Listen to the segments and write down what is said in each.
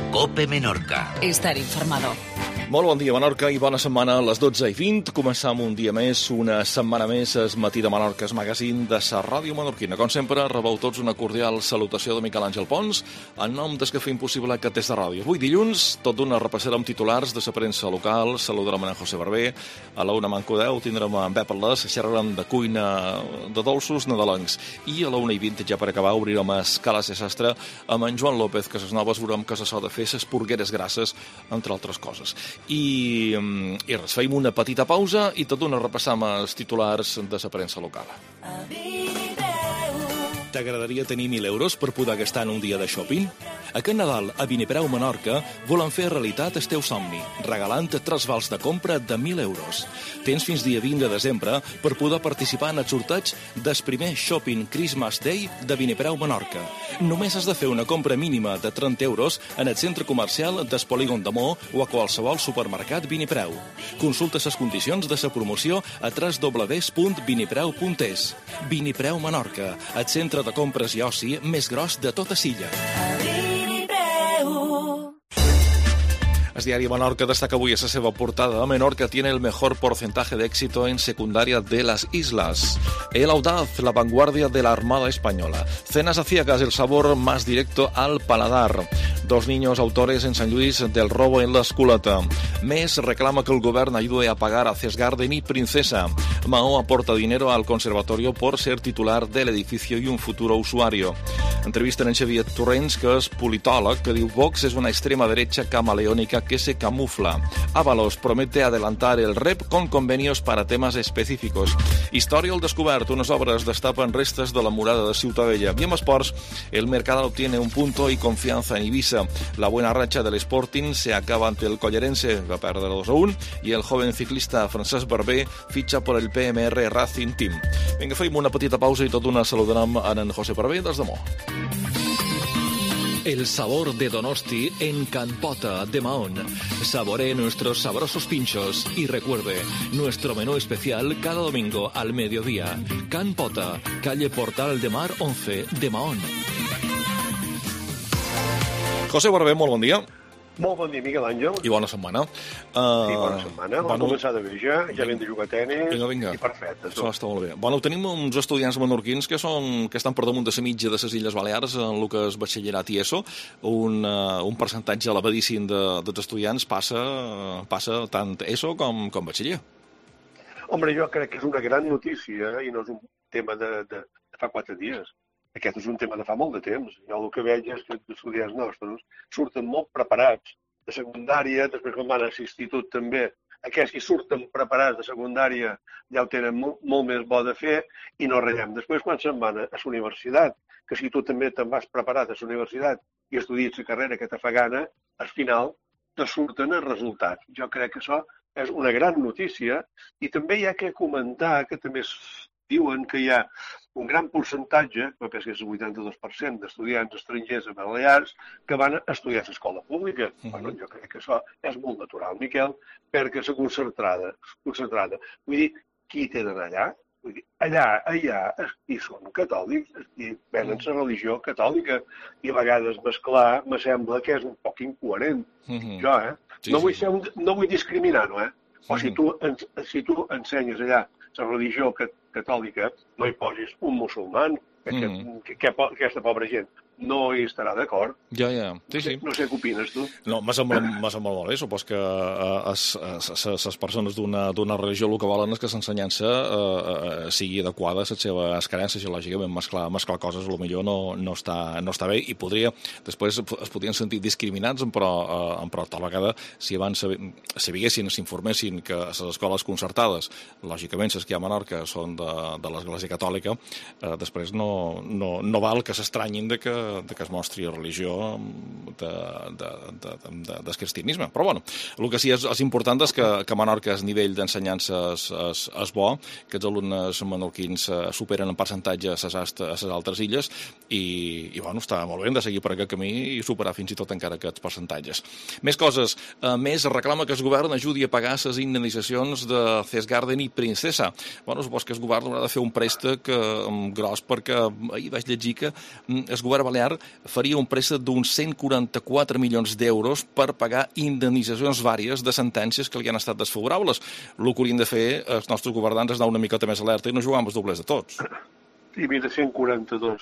COPE Menorca. Estar informado. Molt bon dia, Menorca, i bona setmana a les 12:20. Començam un dia més, una setmana més, el Matí de Menorca, el magazín de la ràdio menorquina. Com sempre, rebeu tots una cordial salutació de Miquel Àngel Pons, en nom des que fem possible aquest test de ràdio. Avui dilluns, tot d'una repassarem titulars de la premsa local, saludarem en José Barber, a la 1:10 tindrem en Pep Arlés, xerrarem de cuina de dolços nadalencs, i a la 1:20, ja per acabar, obrirem escales de sastre amb en Joan López, que les noves veurem que se sol de fer les porgueres grasses, entre altres coses. I res, feim una petita pausa i tot d'una repassam els titulars de la premsa local. T'agradaria tenir 1.000 euros per poder gastar en un dia de shopping? Aquest Nadal, a Vinipreu Menorca, volen fer realitat el teu somni, regalant 3 vals de compra de 1.000 euros. Tens fins dia 20 de desembre per poder participar en el sorteig del primer Shopping Christmas Day de Vinipreu Menorca. Només has de fer una compra mínima de 30 euros en el centre comercial del Polígon de Mo o a qualsevol supermercat Vinipreu. Consulta les condicions de la promoció a www.vinipreu.es. Vinipreu Menorca, el centre de compres i oci més gros de tota Silla. El diari Menorca destaca avui a la seva portada: Menorca tiene el mejor porcentaje de éxito en secundaria de las islas. El audaz, la vanguardia de la Armada Española. Cenas aciagas, el sabor más directo al paladar. 2 niños autores en San Luis del robo en la esculata. MES reclama que el gobierno ayude a pagar a Cesgarden y Princesa. Mahó aporta dinero al conservatorio por ser titular del edificio y un futuro usuario. Entrevisten en Xavier Torrents, que és politòleg, que diu Vox és una extrema derecha camaleónica que se camufla. Ábalos promete adelantar el REP con convenios para temas específicos. Història al descobert, unes obres destapen restes de la murada de Ciutadella. I en esports, el Mercadal obtiene un punto y confianza en Ibiza. La buena racha del Sporting se acaba ante el Collerense, va a perder 2-1, y el joven ciclista Francesc Barber ficha por el PMR Racing Team. Vinga, fem una petita pausa i tot una saludarem en José Barber des de Mo. El sabor de Donosti en Can Pota de Mahón. Saboree nuestros sabrosos pinchos y recuerde, nuestro menú especial cada domingo al mediodía. Can Pota, calle Portal de Mar 11 de Mahón. José Barber, molt bon dia. Molt bon dia, Miquel Àngel. I bona setmana. Sí, bona setmana. Vam començar de bé ja vam de jugar a tenis. Vinga. I perfecte. Això està molt bé. Bueno, tenim uns estudiants menorquins que estan per damunt de la mitja de les Illes Balears en el que és batxillerat i ESO. Un percentatge elevadíssim dels estudiants passa tant ESO com batxiller. Home, jo crec que és una gran notícia i no és un tema de fa 4 dies. Aquest és un tema de fa molt de temps. Jo el que veig és que els estudiants nostres surten molt preparats de secundària, després quan van a l'institut també, aquests que surten preparats de secundària ja ho tenen molt més bo de fer i no ratllem. Després quan se'n van a la universitat, que si tu també te'n vas preparat a la universitat i estudies la carrera que te fa gana, al final te surten els resultats. Jo crec que això és una gran notícia i també hi ha que comentar que també diuen que hi ha un gran percentatge, que penso que és el 82% d'estudiants estrangers a Balears, que van a estudiar a l'escola pública. Bueno, jo crec que això és molt natural, Miquel, perquè és concentrada. Vull dir, qui tenen allà? Vull dir, allà hi són catòlics, i venen la religió catòlica, i a vegades mesclar me sembla que és un poc incoherent. Jo, no vull discriminar-ho, o si tu ensenyes allà la religió catòlica, no hi posis un musulman, que aquesta pobra gent no hi estarà d'acord. Ja. Sí. No sé què opines, tu. No, m'ha semblat molt bé. Supos que les persones d'una religió el que volen és que l'ensenyança sigui adequada a les seves creences i, lògicament, mesclar coses potser no està bé i després es podrien sentir discriminats, però tal vegada, si abans s'informessin que les escoles concertades, lògicament, les que hi ha a Menorca són de l'Església Catòlica, després no val que s'estranyin de que es mostri religió del cristianisme. Però, bueno, el que sí és important és que a Menorca el nivell d'ensenyança és bo, que els alumnes menorquins superen en percentatge a les altres illes i bueno, està molt bé, hem de seguir per aquest camí i superar fins i tot encara aquests percentatges. Més coses. Més, reclama que el govern ajudi a pagar les indemnitzacions de Cesgarden i Princesa. Bueno, supos que el govern haurà de fer un préstec gros, perquè ahir vaig llegir que el govern balear faria un préstec d'uns 144 milions d'euros per pagar indemnitzacions vàries de sentències que li han estat desfavorables. El que haurien de fer els nostres governants és anar una miqueta més alerta i no jugar amb els doblers de tots. Sí, mira, 142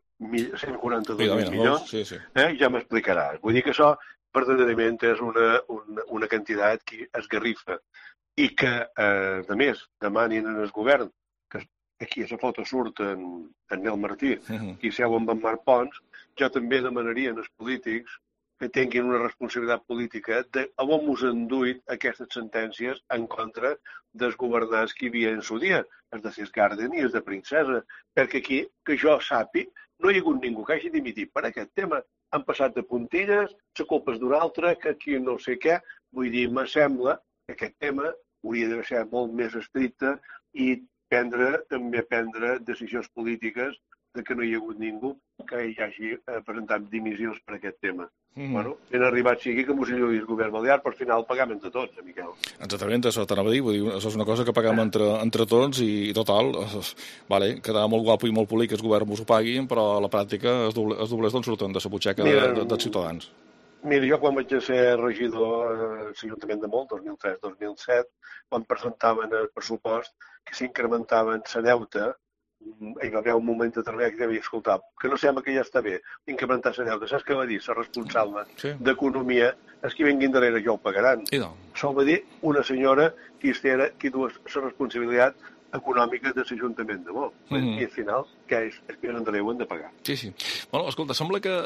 milions, sí, sí. Ja m'explicaràs. Vull dir que això, verdaderament, és una quantitat que esgarrifa i que, a més, demanin al govern, que aquí a la foto surt en Nel Martí, i seu amb en Marc Pons, jo també demanaria als polítics que tinguin una responsabilitat política de on mos han duit aquestes sentències en contra dels governants que hi havia en su dia, els de Cesgarden i els de Princesa, perquè aquí, que jo sàpic, no hi ha hagut ningú que hagi dimitit per aquest tema. Han passat de puntilles, la culpa és d'un altre, que aquí no sé què. Vull dir, me sembla que aquest tema hauria de ser molt més estricte i també prendre decisions polítiques de que no hi ha hagut ningú que hi hagi presentat dimissions per aquest tema. Bueno, ben arribat sigui que mos allui el govern balear, per final pagam entre tots, Miquel. Exactament, això t'anava a dir, vull dir, això és una cosa que pagam entre tots i total, vale, quedarà molt guapo i molt polit que el govern mos ho paguin, però a la pràctica els doblers d'on surten de la butxaca dels ciutadans. Mira, jo quan vaig ser regidor a l'Ajuntament de Molt, 2003-2007, quan presentaven el pressupost que s'incrementaven la deuta, hi va haver un moment determinat que devia escoltar, que no sembla que ja està bé, incrementar la deuta. Saps què va dir? La responsable d'Economia, els que vinguin darrere ja ho pagaran. Això ho va dir una senyora que du la responsabilitat econòmica de l'Ajuntament de Molt. I al final, què és? Els que darrere ho han de pagar. Sí. Bueno, escolta, sembla que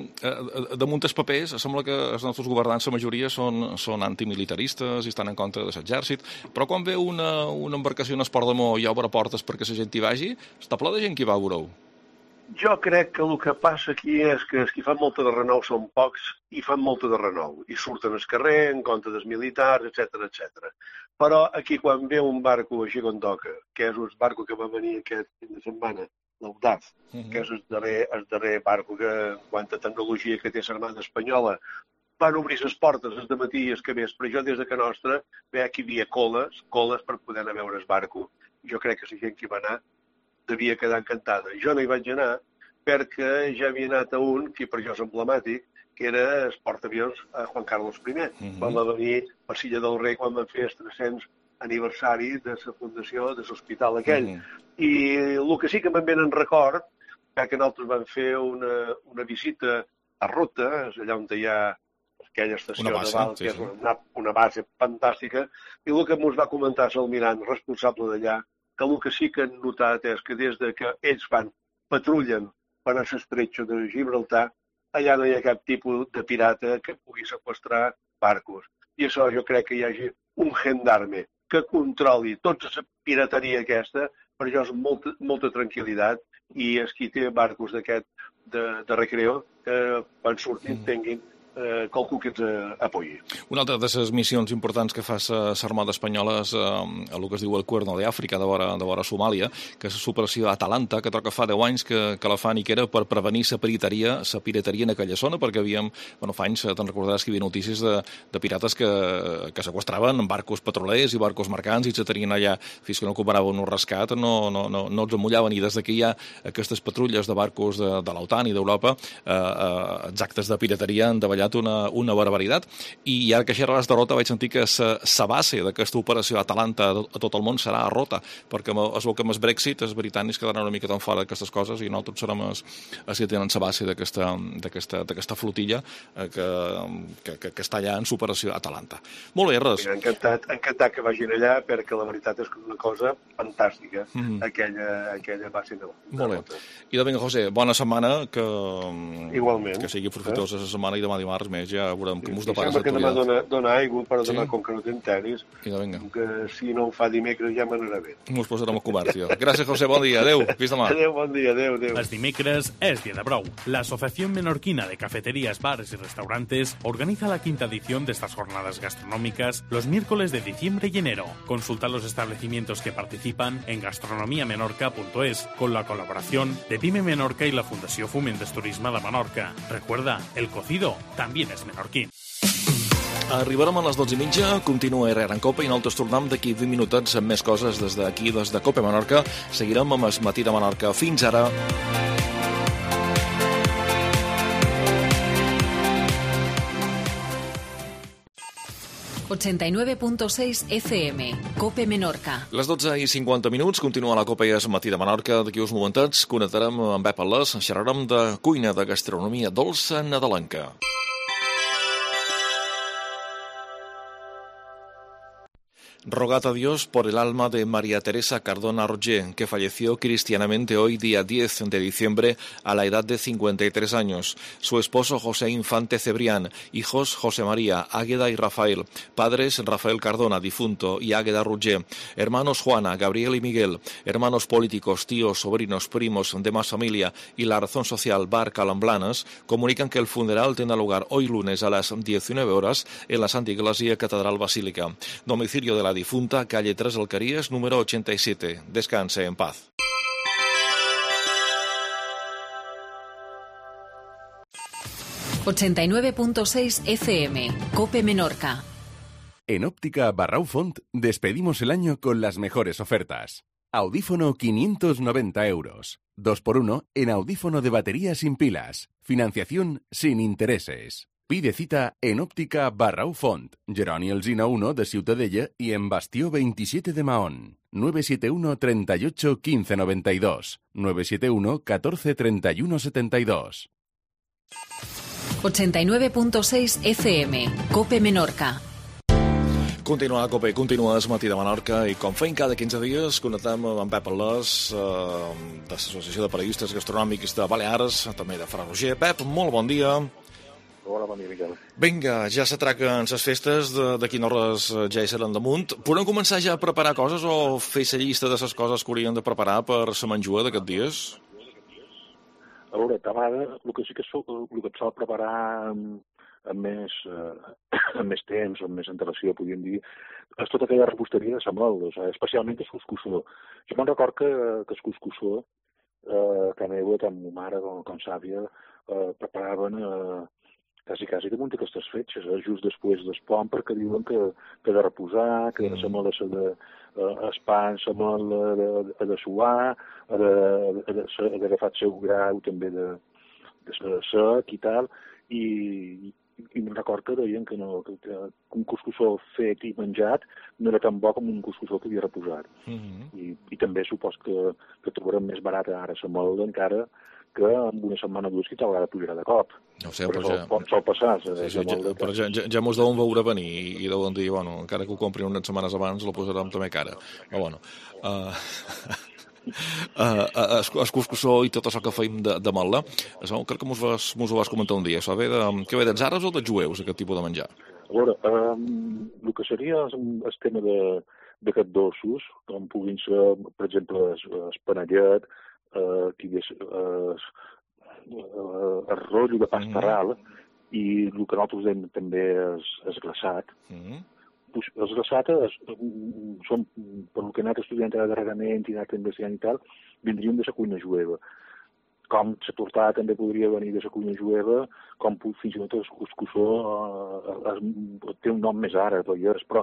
damunt els papers, sembla que els nostres governants, la majoria, són antimilitaristes i estan en contra de l'exèrcit, però quan ve una embarcació en esport de Mó i obre portes perquè la gent hi vagi, està ple de gent que hi va a veure-ho. Jo crec que el que passa aquí és que els que fan molta de renou són pocs i fan molta de renou. I surten al carrer en contra dels militars, etc. Però aquí quan ve un barco així com toca, que és un barco que va venir aquest fin de setmana, l'Audaz, que és el darrer barco que, en quant a tecnologia que té l'Armada Espanyola, van obrir les portes el dematí i el que vespre. Jo des de que nostra veia que hi havia coles per poder anar a veure el barco. Jo crec que la gent que hi va anar devia quedar encantada. Jo no hi vaig anar perquè ja havia anat a un, que per jo és emblemàtic, que era el portaavions a Juan Carlos I, quan va venir per Silla del Rei, quan van fer el 300 aniversari de la fundació de l'hospital aquell. I el que sí que me'n venen record, que nosaltres vam fer una visita a Rota, és allà on hi ha aquella estació naval, que és una base fantàstica, i el que ens va comentar l'almirant responsable d'allà, que el que sí que han notat és que des que ells patrullen per a l'estretxo de Gibraltar, allà no hi ha cap tipus de pirata que pugui seqüestrar barcos. I això jo crec que hi hagi un gendarme que controli tota la pirateria aquesta, per això és molta tranquil·litat, i els qui té barcos d'aquest de recreo, que quan surtin tinguin qualcú que ens apoyi. Una altra de les missions importants que fa l'Armada Espanyola és el que es diu el Cuerno de Àfrica, de vora Somàlia, que és l'operació Atalanta, que toca fa 10 anys que la fan i que era per prevenir la pirateria en aquella zona, perquè fa anys, te'n recordaràs que hi havia notícies de pirates que seqüestraven barcos petrolers i barcos mercants i se tenien allà fins que no cobraven un rescat, no els amullaven, i des que hi ha aquestes patrulles de barcos de l'OTAN i d'Europa, els actes de pirateria han davallat una barbaritat, i ara que això a Rota vaig sentir que la base d'aquesta operació Atalanta a tot el món serà a Rota, perquè és el que amb el Brexit els britànics quedaran una mica tan fora d'aquestes coses i nosaltres serem els que tenen la base d'aquesta flotilla que està allà en l'operació Atalanta. Molt bé, res. Encantat que vagin allà, perquè la veritat és que és una cosa fantàstica, aquella base de Molt bé. I de vinga, José, bona setmana, que igualment, que sigui profitosa la setmana, i demà dimarts més ja veurem com us depara sembla que demà l'actualitat. dona aigua, però demà, Sí? com que no té enteris, Vinga. que si no ho fa dimecres ja m'anarà bé. Mos posarem a cobert, tio. Gràcies, José, bon dia. Adéu, fins demà. Adéu, bon dia, adéu. Els dimecres es Día de Brou. La Asociación Menorquina de Cafeterías, Bares y Restaurantes organiza la 5ª edición de estas jornadas gastronómicas los miércoles de diciembre y enero. Consulta los establecimientos que participan en gastronomiamenorca.es con la colaboración de Pyme Menorca y la Fundació Foment del Turisme de Menorca. Recuerda, el cocido también es menorquí. Arribarem a les 12:30, continua Herrera en Copa i nosaltres tornem d'aquí 20 minutets amb més coses des d'aquí, des de Copa Menorca. Seguirem amb el Matí de Menorca. Fins ara. ...89.6 FM, Cope Menorca. Les 12:50, continua la Copa i és Matí de Menorca. D'aquí uns momentets connectarem amb Pep Alès, xerrarem de cuina, de gastronomia dolça nadalenca. Rogad a Dios por el alma de María Teresa Cardona Roger, que falleció cristianamente hoy, día 10 de diciembre, a la edad de 53 años. Su esposo José Infante Cebrián, hijos José María, Águeda y Rafael, padres Rafael Cardona, difunto, y Águeda Roger, hermanos Juana, Gabriel y Miguel, hermanos políticos, tíos, sobrinos, primos, demás familia y la razón social Bar Calamblanes, comunican que el funeral tendrá lugar hoy lunes a las 19 horas en la Santa Iglesia Catedral Basílica. Domicilio de la difunta, calle 3 Alquerías, número 87. Descanse en paz. ...89.6 FM, Cope Menorca. En Óptica Barrau Font despedimos el año con las mejores ofertas. Audífono 590 euros. 2x1 en audífono de batería sin pilas. Financiación sin intereses. Pide cita en Óptica Barrau Font, Jeroni Alsina 1 de Ciutadella y en Bastió 27 de Mahón. 971 38 15 92. 971 14 31 72. 89.6 FM, Cope Menorca. Continua la Copa i continua el Matí de Menorca i com feim cada 15 dies connectem amb en Pep Alès de l'Associació de Periodistes Gastronòmics de Balears, també de Fra Roger. Pep, molt bon dia. Hola, bon dia, Miquel. Vinga, ja s'atraquen les festes, d'aquí no res ja hi seran damunt. Podem començar ja a preparar coses o fer la llista de les coses que hauríem de preparar per la menjua d'aquests dies? A veure, de vegades, el que sí que el que et sol preparar amb més temps, amb més antelació, podríem dir, és tota aquella reposteria de Samuel, o sigui, especialment el cuscussó. Jo me'n record que el cuscussó, que meva, tant ma mare com sàvia, preparaven quasi damunt d'aquestes fetges, just després del pont, perquè diuen que de reposar, que Samuel el pa en Samuel ha de suar, ha d'agafar el seu grau també de sec i tal, i me'n record que deien que un cuscussó fet i menjat no era tan bo com un cuscussó que havia reposat. I també supos que trobarem més barat ara Samuel encara que en una setmana o dues que tal vegada pujarà de cop. No sé, però sol passar. Però ja mos deuen veure venir i deuen dir, bueno, encara que ho comprin unes setmanes abans, la posarem també cara. Però bueno, el cuscussó i tot això que feim de motla, això crec que mos ho vas comentar un dia. Això que ve dels àrabs o dels jueus, aquest tipus de menjar? A veure, el que seria el tema d'aquests dolços, com puguin ser, per exemple, el panellet, el rotllo de pasta ral i el que nosaltres dèiem també és glaçat. Els glaçat són, per el que he anat estudiant darrerament i he anat investigant i tal, vindrien de la cuina jueva. Com la tortada també podria venir de la cuina jueva, com fins i tot el cuscussó té un nom més àrab, però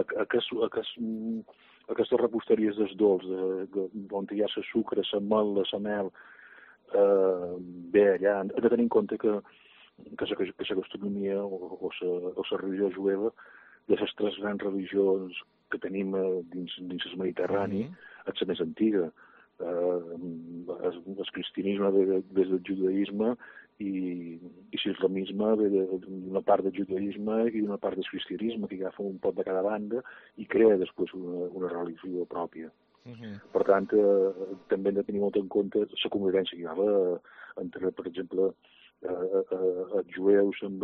aquestes reposteries dels dolç, on hi ha el sucre, la mel, bé, allà hem de tenir en compte que la gastronomia o la religió jueva, de les tres grans religions que tenim dins el Mediterrani, és la més antiga. El cristianisme ve des del judaïsme i l'islamisme ve d'una part del judaïsme i d'una part del cristianisme, que agafa un pot de cada banda i crea després una religió pròpia. Per tant, també hem de tenir molt en compte la convivència que hi ha entre, per exemple, els jueus amb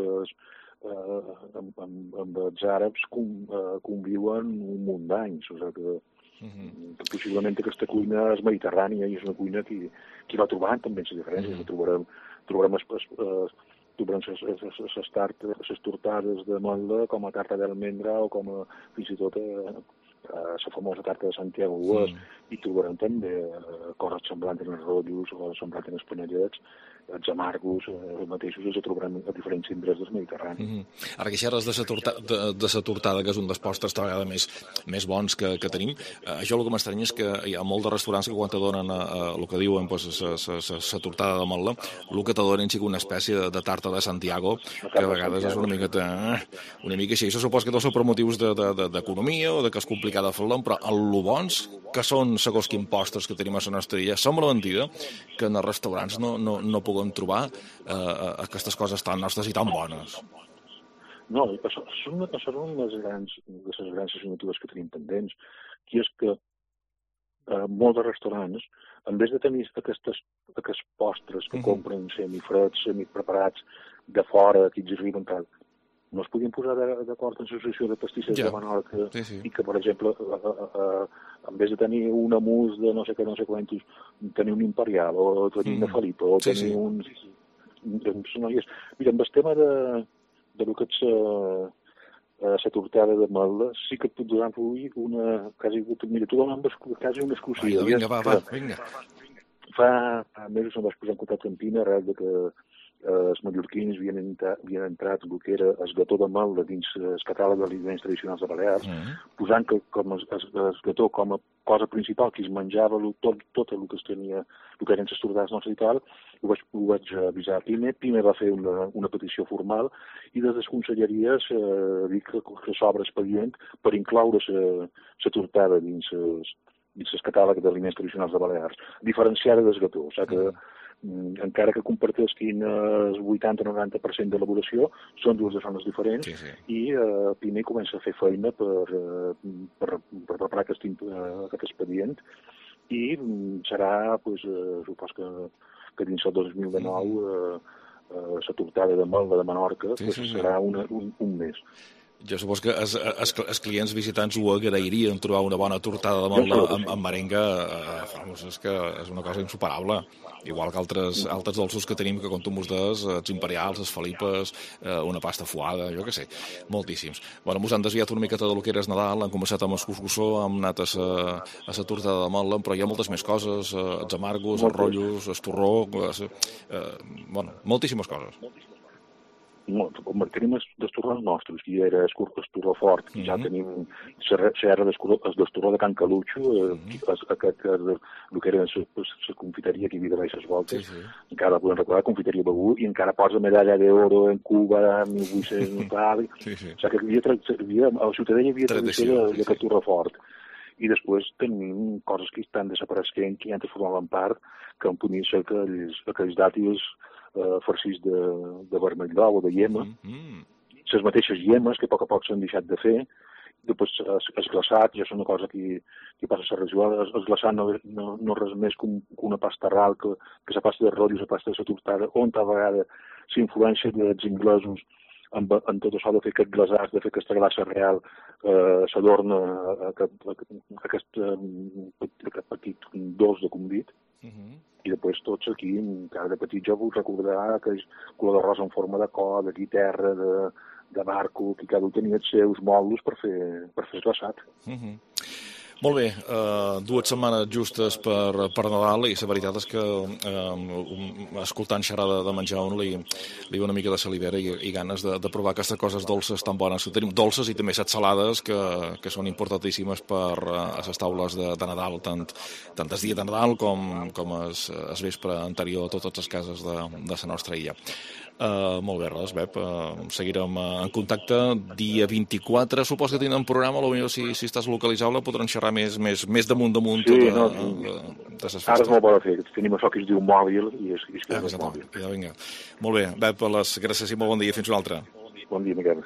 els àrabs conviuen un munt d'anys, o sigui que possiblement aquesta cuina és mediterrània i és una cuina que va trobant també les diferències. Trobarem les tortades de motla com a tarta d'almendra o com a fins i tot la famosa tarta de Santiago d'Ues, i trobarem també coses semblants en els rotllos o semblants en els panellets, els amargos, els mateixos els trobarem a diferents indrets del Mediterrani. Ara que xerres de la tortada, que és un dels postres de vegada més bons que tenim, això el que m'estranya és que hi ha molts de restaurants que quan te donen el que diuen la tortada de motla, el que te donen és una espècie de tarta de Santiago, que a vegades és una mica així. Això supos que deu ser per motius d'economia o que és complicat de fer-lo, però el bons que són segons quins postres que tenim a la nostra illa, sembla mentida que en els restaurants no puguem trobar aquestes coses tan nostres i tan bones. No, són una de les grans assignatures que tenim pendents, que és que molts restaurants, en vez de tenir aquests postres que compren semifreds, semipreparats de fora, que ens arriben tal, no es podien posar d'acord en l'associació de pastissers de Menorca i que, per exemple, en vez de tenir un mousse de no sé quantos, tenir un imperial o tenir una Felipa o tenir un... Mira, amb el tema de lo que és la tortada de motla, sí que et puc donar avui una... Mira, tu dones quasi una exclusiva. Vinga. Fa mesos em vaig posar en contacte amb Pina arrel de que els mallorquins havien entrat el que era el gató de motla dins el catàleg d'aliments tradicionals de Balears, posant que com el gató com a cosa principal que es menjava tot el que es tenia, el que eren les tortades nostres i tal, ho vaig avisar a Pina. Pina va fer una petició formal i des de les conselleries dic que s'obre expedient per incloure la tortada dins el catàleg d'aliments tradicionals de Balears, diferenciada del gató. O sigui que encara que comparteixin el 80-90% d'elaboració, són dues zones diferents i primer comença a fer feina per preparar aquest expedient i serà, supos que dins el 2019 la tortada de motla de Menorca serà un mes. Jo supos que els clients visitants ho agrairien trobar una bona tortada de motla amb merenga, és que és una cosa insuperable, igual que altres dolços que tenim, que com tu mos des, els imperials, les felipes, una pasta fuada, jo què sé, moltíssims. Bueno, mos han desviat una miqueta del que era Nadal, han començat amb el cuscussó, hem anat a la tortada de motla, però hi ha moltes més coses, els amargos, els rotllos, el torró, bueno, moltíssimes coses. No, tenim els torrons nostres, que era el torró fort, i ja tenim el torró de Can Calutxo, el que era la confiteria que hi havia de baixes voltes, encara podem recordar, confiteria Begú, i encara posa medalla d'oro en Cuba, 1800, tal, o sigui que a la ciutadella hi havia tradició d'aquest torró fort. I després tenim coses que estan desapareixent, que ja ens formaven part, que en podien ser aquells dàtils farcits de vermell d'ou o de iema, les mateixes iemes que a poc s'han deixat de fer. Després el glaçat ja és una cosa que passa a la regió. El glaçat no res més que una pasta ral, que la pasta de rotllos, la pasta de la tortada, on a vegades s'influència dels inglesos en tot això de fer aquest glaçat, de fer aquesta glaça real, s'adorna aquest petit dolç de convit. I després tots aquí, encara de petit, jo vull recordar aquell color de rosa en forma de cor, de guitarra, de barco, que cada un tenia els seus mòduls per fer esglaçat. Molt bé, 2 setmanes justes per Nadal, i la veritat és que escoltant xerrar de menjar li ve una mica de salivera i ganes de provar aquestes coses dolces tan bones que tenim, dolces i també les salades que són importantíssimes per a les taules de Nadal, tant el dia de Nadal com el vespre anterior a totes les cases de la nostra illa. Molt bé, res, Pep, seguirem en contacte. Dia 24 supos que tindrem programa, potser si estàs localitzable podrem xerrar més damunt de les festes. Ara és molt bo de fer, tenim això que es diu mòbil i es queda mòbil. Vinga. Molt bé, Pep, gràcies i molt bon dia, fins un altre. Bon dia, Miquel.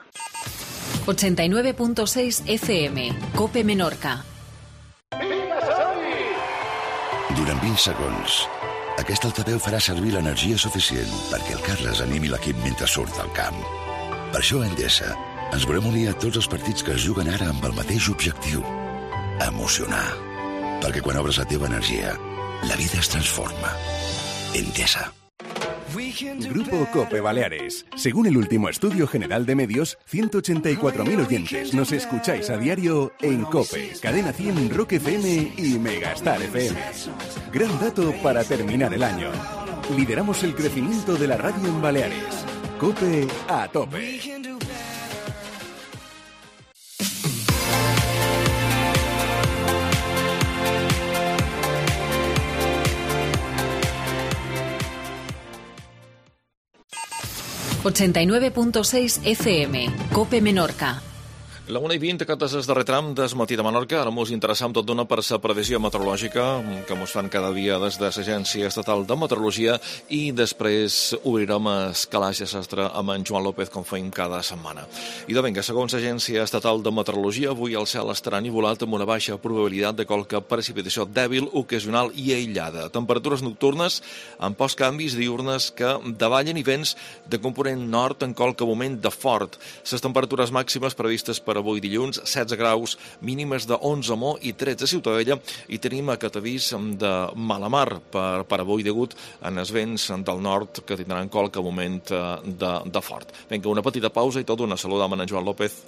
89.6 FM, COPE Menorca. Durant 20 segons Aquest altaveu farà servir l'energia suficient perquè el Carles animi l'equip mentre surt al camp. Per això a Endesa ens volem unir a tots els partits que es juguen ara amb el mateix objectiu: emocionar. Perquè quan obres la teva energia, la vida es transforma. Endesa. Grupo Cope Baleares. Según el último estudio general de medios, 184.000 oyentes nos escucháis a diario en Cope, Cadena 100, Rock FM y Megastar FM. Gran dato para terminar el año. Lideramos el crecimiento de la radio en Baleares. Cope a tope. ...89.6 FM, Cope Menorca. La 1:20, aquest és el darrer tram del matí de Menorca. Ara mos interessam tot d'una per la previsió meteorològica que mos fan cada dia des de l'Agència Estatal de Meteorologia, i després obrirem el calaix de sastre amb en Joan López, com feim cada setmana. I de vinga, segons l'Agència Estatal de Meteorologia, avui el cel estarà enivolat amb una baixa probabilitat de qualque precipitació dèbil, ocasional i aïllada. Temperatures nocturnes amb pocs canvis, diurnes que davallen i vents de component nord en qualque moment de fort. Les temperatures màximes previstes per avui dilluns, 16 graus, mínimes de 11 a Mo i 13 a Ciutadella, i tenim aquest avís de mala mar per avui degut en els vents del nord que tindran qualque moment de fort. Vinga, una petita pausa i tot una saludam a en Joan López.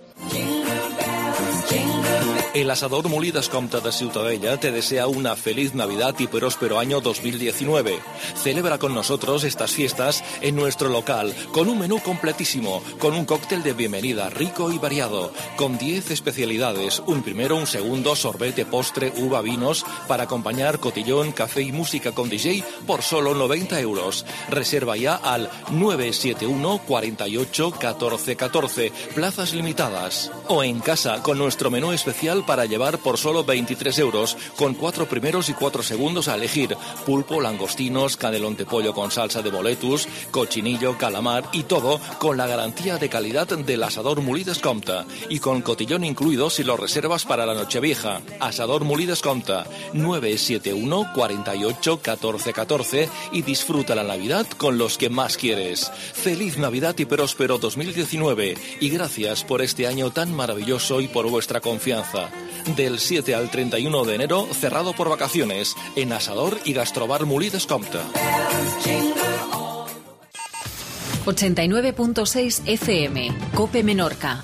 El Asador Molí Descompte de Ciutadella te desea una feliz Navidad y próspero año 2019. Celebra con nosotros estas fiestas en nuestro local, con un menú completísimo, con un cóctel de bienvenida rico y variado, con 10 especialidades, un primero, un segundo, sorbete, postre, uva, vinos, para acompañar cotillón, café y música con DJ por solo 90 euros. Reserva ya al 971 48 14 14, plazas limitadas. O en casa, con nuestro menú especial para llevar por solo 23 euros, con 4 primeros y 4 segundos a elegir: pulpo, langostinos, canelón de pollo con salsa de boletus, cochinillo, calamar, y todo con la garantía de calidad del Asador Molí Descompte, y con cotillón incluido si lo reservas para la Nochevieja. Asador Molí Descompte, 971 48 14 14, y disfruta la Navidad con los que más quieres. Feliz Navidad y próspero 2019, y gracias por este año tan maravilloso y por vuestra confianza. Del 7 al 31 de enero, cerrado por vacaciones, en Asador y Gastrobar Molí Descompte. 89.6 FM, Cope Menorca.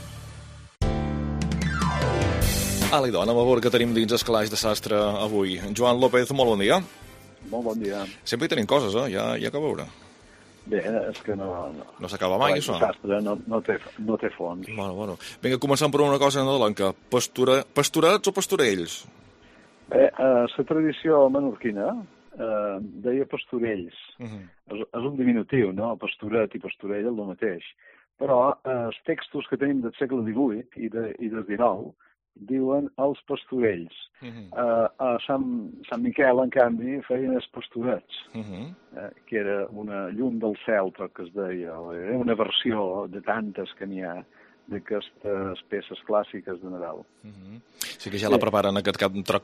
Ala, idò, anem a veure què tenim dins el calaix de sastre avui. Joan López, molt bon dia. Molt bon dia. Sempre hi tenim coses, ja que a veure. Bé, és que no s'acaba mai, això. El sastre no té fons. Bueno. Vinga, començant per una cosa nadalenca. Pastorets o pastorells? Bé, la tradició menorquina deia pastorells. És un diminutiu, no? Pastoret i pastorell és el mateix. Però els textos que tenim del segle XVIII i del XIX diuen els pastorells. A Sant Miquel, en canvi, feien els pastorets, que era una llum del cel, que es deia. Era una versió de tantes que n'hi ha d'aquestes peces clàssiques de Nadal. Sí que ja la preparen aquest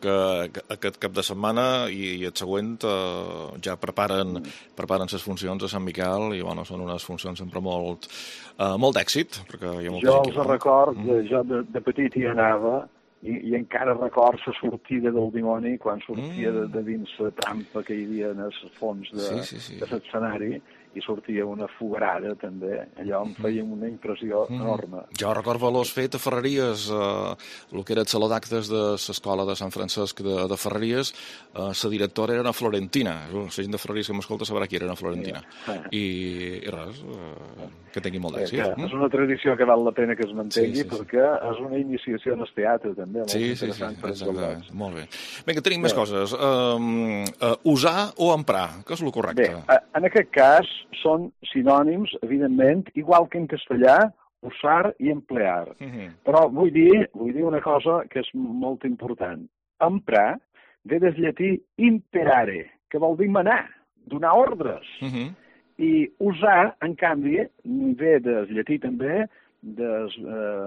cap de setmana, i el següent ja preparen les funcions a Sant Miquel, i bueno, són unes funcions sempre molt d'èxit. Jo els record, jo de petit hi anava, i encara record la sortida del dimoni quan sortia de dins la trampa que hi havia en el fons de l'escenari, i sortia una fogarada també. Allò em feia una impressió enorme. Jo recordo l'os fet a Ferreries, el que era el saló d'actes de l'escola de Sant Francesc de Ferreries. La directora era una florentina. La gent de Ferreries que m'escolta sabrà qui era una florentina. I res, que tingui molt d'èxit. És una tradició que val la pena que es mantingui, perquè és una iniciació en el teatre també. Sí, molt bé. Vinga, tenim més coses. Usar o emprar, què és el correcte? Bé, en aquest cas són sinònims, evidentment, igual que en castellà, usar i emplear. Però vull dir una cosa que és molt important. Emprar ve del llatí imperare, que vol dir manar, donar ordres. I usar, en canvi, ve del llatí també, des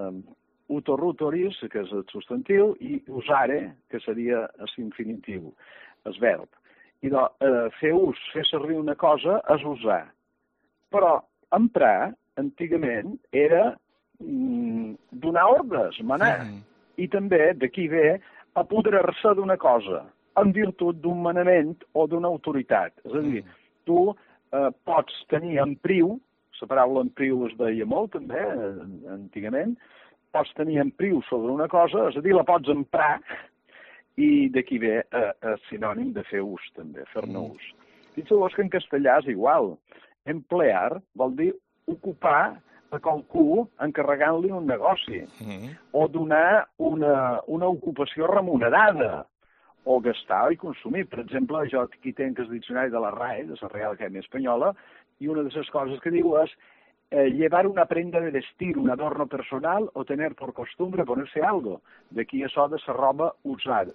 utorutoris, que és el substantiu, i usare, que seria l'infinitiu, el verb. I fer ús, fer servir una cosa és usar. Però emprar, antigament, era donar ordres, manar. I també, d'aquí ve, apoderar-se d'una cosa, en virtut d'un manament o d'una autoritat. És a dir, tu pots tenir empriu, la paraula empriu es deia molt també, antigament, pots tenir empriu sobre una cosa, és a dir, la pots emprar, i d'aquí ve sinònim de fer ús, també, fer-ne ús. I sabeu que en castellà és igual. Emplear vol dir ocupar a qualcú encarregant-li un negoci, o donar una ocupació remunerada, o gastar i consumir. Per exemple, jo aquí tenc el diccionari de la RAE, de la Real Academia Espanyola, i una de les coses que diu és llevar una prenda de vestir, un adorno personal o tener por costumbre ponerse algo. D'aquí això de la roba usada.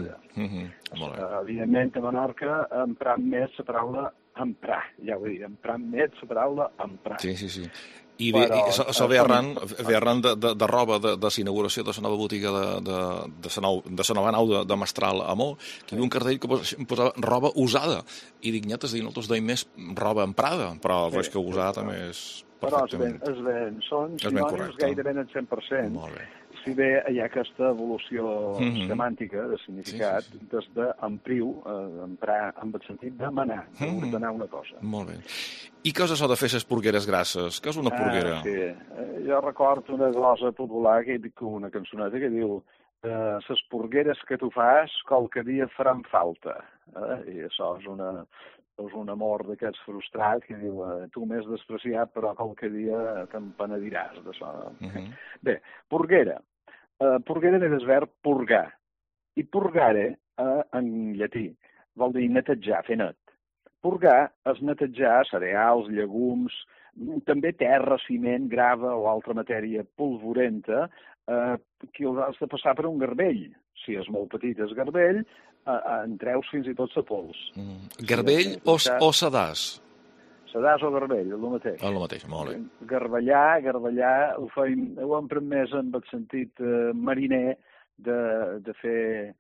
Evidentment, a Menorca emprant més la paraula emprar, ja ho he dit, emprant més la paraula emprar. Sí. I això ve arran de roba de l'inauguració de la nova botiga de la nova nau de Mestral Amó, que hi havia un cartell que posava roba usada. I dic, nyat, nosaltres deim més roba emprada, però veig que usada també és perfectament. Però són sinònims gairebé al 100%. Molt bé. Si bé hi ha aquesta evolució semàntica de significat des d'empriu, emprar amb el sentit de manar, d'ordenar una cosa. Molt bé. I què és això de fer les porgueres grasses? Què és una porguera? Sí. Jo recordo una glosa popular, una cançoneta que diu les porgueres que tu fas qualque dia faran falta. I això és un amor d'aquests frustrat que diu tu m'has despreciat però qualque dia te'n penediràs d'això. Bé, porguera. Porguera ve del verb purgar. I purgare, en llatí, vol dir netejar, fer net. Purgar és netejar cereals, llegums, també terra, ciment, grava o altra matèria polvorenta que has de passar per un garbell. Si és molt petit el garbell, en treus fins i tot la pols. Garbell o sedàs? Sedàs o garbell, el mateix. El mateix, molt bé. Garballar, ho hem pres més en el sentit mariner de fer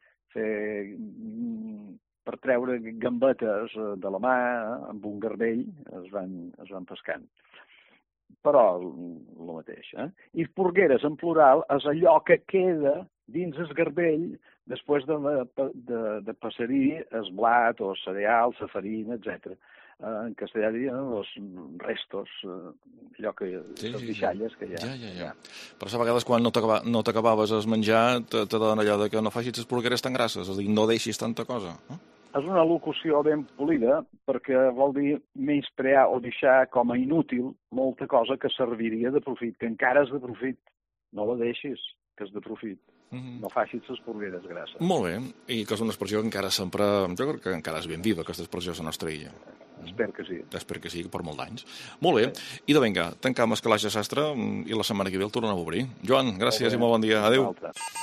per treure gambetes de la mà amb un garbell es van pescant. Però el mateix. I porgueres, en plural, és allò que queda dins el garbell després de passarir el blat o els cereals, la farina, etc. En castellà diria els restos, allò que les deixalles que hi ha. Ja. Però a vegades quan no t'acabaves el menjar te donen allò que no facis les porgueres tan grasses, és a dir, no deixis tanta cosa. És una locució ben polida perquè vol dir menysprear o deixar com a inútil molta cosa que serviria de profit, que encara és de profit. No la deixis, que és de profit. No facis les porgueres grasses. Molt bé, i que és una expressió que encara sempre, jo crec que encara és ben viva, aquesta expressió a la nostra illa. Espero que sí. Espero que sí, per molts anys. Molt bé, i de vinga, tancam el calaix de sastre i la setmana que ve el tornem a obrir. Joan, gràcies i molt bon dia. Adéu.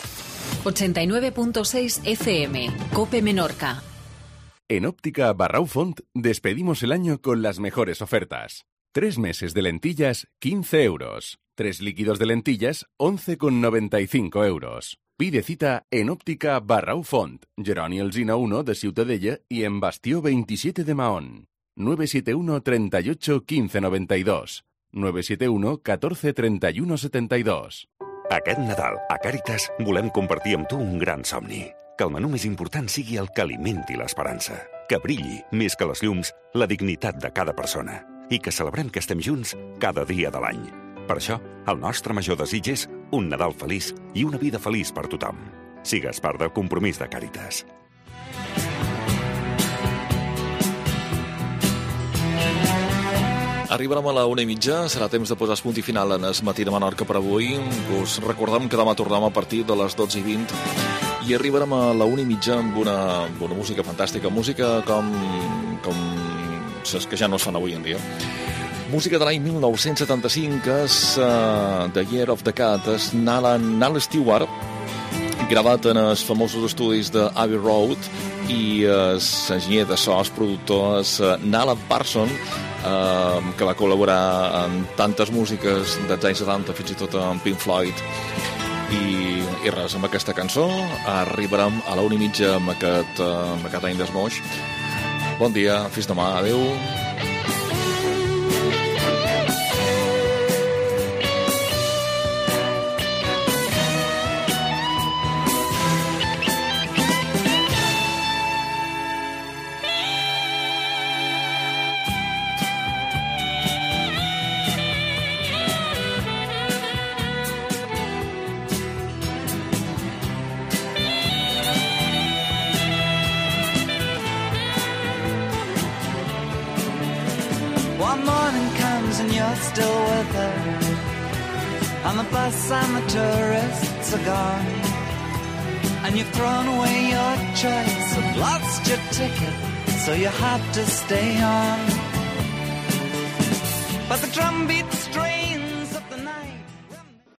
89.6 FM, COPE Menorca. En Óptica Barrau Font despedimos el año con las mejores ofertas. 3 meses de lentillas, 15 euros. 3 líquidos de lentillas, 11,95 euros. Pide cita en Óptica Barrau Font, Jeroni Alsina 1 de Ciutadella y en Bastió 27 de Mahón. 971 38 15 92. 971 14 31 72. Aquest Nadal, a Càritas, volem compartir amb tu un gran somni. Que el menú més important sigui el que alimenti l'esperança. Que brilli, més que les llums, la dignitat de cada persona. I que celebrem que estem junts cada dia de l'any. Per això, el nostre major desig és un Nadal feliç i una vida feliç per tothom. Sigues part del compromís de Càritas. Arribarem a la 1:30, serà temps de posar el punt i final en el matí de Menorca per avui. Us recordem que demà tornem a partir de les 12:20 i arribarem a la 1:30 amb una música fantàstica, música com les que ja no es fan avui en dia. Música de l'any 1975, que és The Year of the Cat, és Nal Stewart, gravat en els famosos estudis de Abbey Road, i l'enginyer de so, el productor, és Nala Parson, que va col·laborar en tantes músiques dels anys 70, fins i tot amb Pink Floyd. I res, amb aquesta cançó arribarem a la 1:30 amb aquest any d'esmoix. Bon dia, fins demà, adeu. Still with her, and the bus and the tourists are gone, and you've thrown away your choice and lost your ticket, so you had to stay on. But the drum beats straight